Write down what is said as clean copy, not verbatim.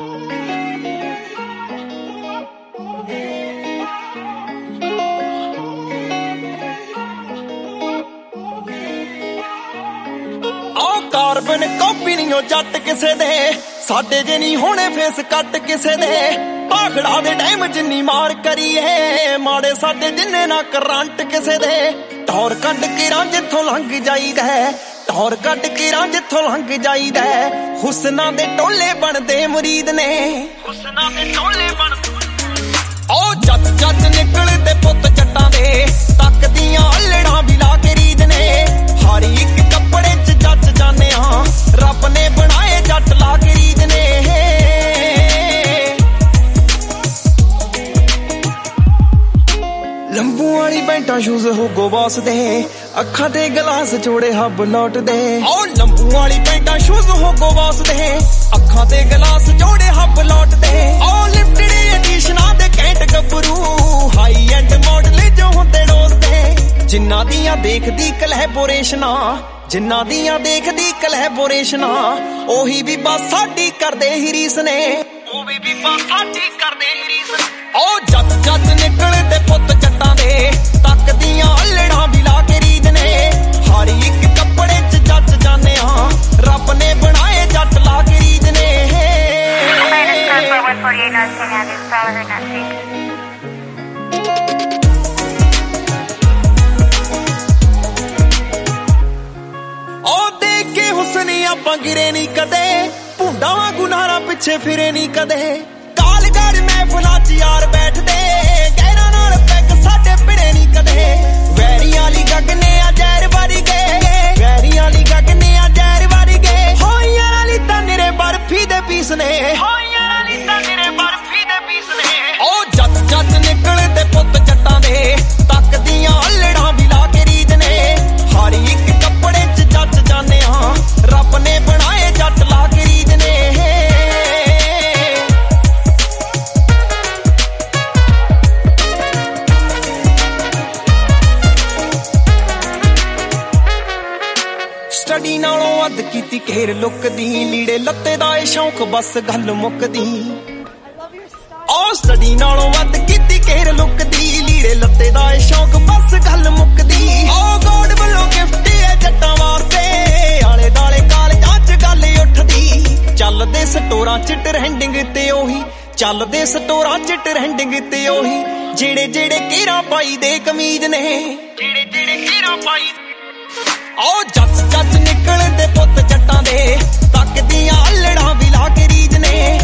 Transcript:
Carbon copy ਨਹੀਂ ਉਹ ਜੱਟ ਕਿਸੇ ਦੇ, ਸਾਡੇ ਜੇ ਨਹੀਂ ਹੋਣੇ ਫੇਸ ਕੱਟ ਕਿਸੇ ਦੇ। ਭਾਖੜਾ ਦੇ ਟਾਈਮ ਜਿੰਨੀ ਮਾਰ ਕਰੀਏ, ਮਾੜੇ ਸਾਡੇ ਜਿੰਨੇ ਨਾ ਕਰੰਟ ਕਿਸੇ ਦੇ। ਟੌਰ ਕੱਢ ਕੇ ਰਾਂ ਜਿੱਥੋਂ ਲੰਘ ਜਾਈਦਾ, ਟੌਰ ਕੱਢ ਕੇ ਰਾਂ ਜਿੱਥੋਂ ਲੰਘ ਜਾਈਦਾ। ਹੁਸਨਾਂ ਦੇ ਟੋਲੇ ਬਣਦੇ ਮੁਰੀਦ ਨੇ, ਹੁਸਨਾਂ ਦੇ ਟੋਲੇ ਬਣਦੇ। ਉਹ ਜੱਟ ਜੱਟ ਨਿਕਲਦੇ ਪੁੱਤ ਜੱਟਾਂ ਦੇ, ਤੱਕਦੀਆਂ ਅਲੜਾਂ ਵੀ ਲਾ ਕੇ ਰੀਦ ਨੇ। ਹਰ ਇੱਕ ਕੱਪੜੇ ਚ ਜੱਟ ਜਾਨੇ ਆ, ਰੱਬ ਨੇ ਬਣਾਏ ਜੱਟ ਲਾ ਕੇ ਰੀਦ ਨੇ। ਲੰਬੂ ਵਾਲੀ ਪੈਂਟਾਂ ਸ਼ੂਜ਼ ਹੋਗੋ ਬਾਸ ਦੇ, ਅੱਖਾਂ ਤੇ ਗਲਾਸ ਜੋੜੇ ਹੱਬ ਲੌਟਦੇ। ਉਹ ਲੰਬੂ ਵਾਲੀ ਪੈਂਟਾਂ ਸ਼ੂਜ਼ ਹੋਗੋ ਬਾਸ ਦੇ, ਅੱਖਾਂ ਤੇ ਗਲਾਸ ਜੋੜੇ ਹੱਬ ਲੌਟਦੇ। ਉਹ ਲਿਫਟਡ ਐਡੀਸ਼ਨਾਂ ਦੇ ਕੈਂਟ ਗੱਭਰੂ, ਹਾਈ ਐਂਡ ਮਾਡਲ ਜੋ ਹੁੰਦੇ ਡੋਸਦੇ। ਜਿਨ੍ਹਾਂ ਦੀਆਂ ਦੇਖਦੀ ਕਲੈਬੋਰੇਸ਼ਨਾਂ, ਜਿਨ੍ਹਾਂ ਦੀਆਂ ਦੇਖਦੀ ਕਲੈਬੋਰੇਸ਼ਨਾਂ, ਉਹੀ ਵੀ ਬਸ ਸਾਡੀ ਕਰਦੇ ਹੀ ਰੀਸ ਨੇ, ਉਹ ਵੀ ਬਸ ਸਾਡੀ ਕਰਦੇ ਹੀ ਰੀਸ ਨੇ। ਉਹ ਜੱਟ ਜੱਟ ਨਿਕਲਦੇ ਪੁੱਤ ਜੱਟਾਂ ਦੇ, ਤੱਕਦੀਆਂ ਅਲੜਾਂ ਵੀ ਲਾ ਕੇ ਰੀਦ ਨੇ। ਹਰ ਇੱਕ ਕੱਪੜੇ ਚ ਜੱਟ ਜਾਨੇ ਆ, ਰੱਬ ਨੇ ਬਣਾਏ ਜੱਟ ਲਾ ਕੇ ਰੀਦ ਨੇ। ਉਹ ਦੇਖ ਕੇ ਹੁਸਨ ਆਪਾਂ ਗਿਰੇ ਨਹੀਂ ਕਦੇ, ਭੁੰਡਾ ਵਾਂਗੂ ਨਾਰਾਂ ਪਿੱਛੇ ਫਿਰੇ ਨਹੀਂ ਕਦੇ। ਕਾਲਗੜ ਮਹਿਫਲਾਂ ਚ ਯਾਰ ਬੈਠਦੇ, ਗਹਿਰਾਂ ਨਾਲ ਪੈਗ ਸਾਡੇ ਭਿੜੇ ਨਹੀਂ ਕਦੇ। ਵੈਰੀਆਂ ਵਾਲੀ ਗਗਨੇ ਆ ਜ਼ਹਿਰ ਵਾਰੀ ਗਏ, ਵੈਰੀਆਂ ਵਾਲੀ ਗਗਨੇ ਆ ਜ਼ਹਿਰ ਵਾਰੀ ਗਏ। ਹੋਈਆਂ ਵਾਲੀ ਤਾਂ ਨਿਰੇ ਬਰਫੀ ਦੇ ਪੀਸ ਨੇ, ਹੋਈਆਂ ਵਾਲੀ ਤਾਂ ਨਿਰੇ ਬਰਫੀ ਦੇ ਪੀਸ ਨੇ। ਉਹ ਜੱਟ ਜੱਟ ਨਿਕਲਦੇ ਪੁੱਤ ਜੱਟਾਂ ਦੇ, ਤੱਕਦੀਆਂ ਅਲੜਾਂ ਵੀ ਲਾ ਕੇ ਰੀਦ ਨੇ। ਹਰ ਇੱਕ ਕੱਪੜੇ ਚ ਜੱਟ ਜਾਨੇ ਆ, ਰੱਬ ਨੇ ਬਣਾਏ ਜੱਟ ਲਾ ਕੇ ਰੀਦ ਨੇ। ਸਟੱਡੀ ਨਾਲੋਂ ਵੱਧ ਕੀਤੀ ਘੇਰ ਲੁੱਕਦੀ, ਲੀੜੇ ਲੱਤੇ ਦਾ ਏ ਸ਼ੌਂਕ ਬਸ ਗੱਲ ਮੁੱਕਦੀ। ਉਹ ਸਟੱਡੀ ਨਾਲੋਂ ਵੱਧ ਕੀਤੀ ਘੇਰ ਲੁੱਕਦੀ, ਲੀੜੇ ਲੱਤੇ ਦਾ ਏ ਸ਼ੌਂਕ ਬਸ ਗੱਲ ਮੁੱਕਦੀ। ਉਹ ਗੋਡ ਵੱਲੋਂ ਗਿਫਟ ਏ ਜੱਟਾਂ ਵਾਸਤੇ, ਆਲੇ ਦਾਲੇ ਕਾਲਜਾਂ ਚ ਗੱਲ ਉੱਠਦੀ। ਚੱਲਦੇ ਸਟੋਰਾਂ ਚ ਟ੍ਰੈਂਡਿੰਗ ਤੇ ਉਹੀ, ਚੱਲਦੇ ਸਟੋਰਾਂ ਚ ਟ੍ਰੈਂਡਿੰਗ ਤੇ ਉਹੀ। ਜਿਹੜੇ ਜਿਹੜੇ ਘੇਰਾ ਪਾਈ ਦੇ ਕਮੀਜ਼ ਨੇ, ਜਿਹੜੇ ਜਿਹੜੇ ਘੇਰਾ ਪਾਈ। ਉਹ ਜੱਟ ਜੱਟ ਨਿਕਲਦੇ ਪੁੱਤ ਜੱਟਾਂ ਦੇ, ਤੱਕਦੀਆਂ ਅਲੜਾਂ ਵੀ ਲਾ ਕੇ ਰੀਦ ਨੇ।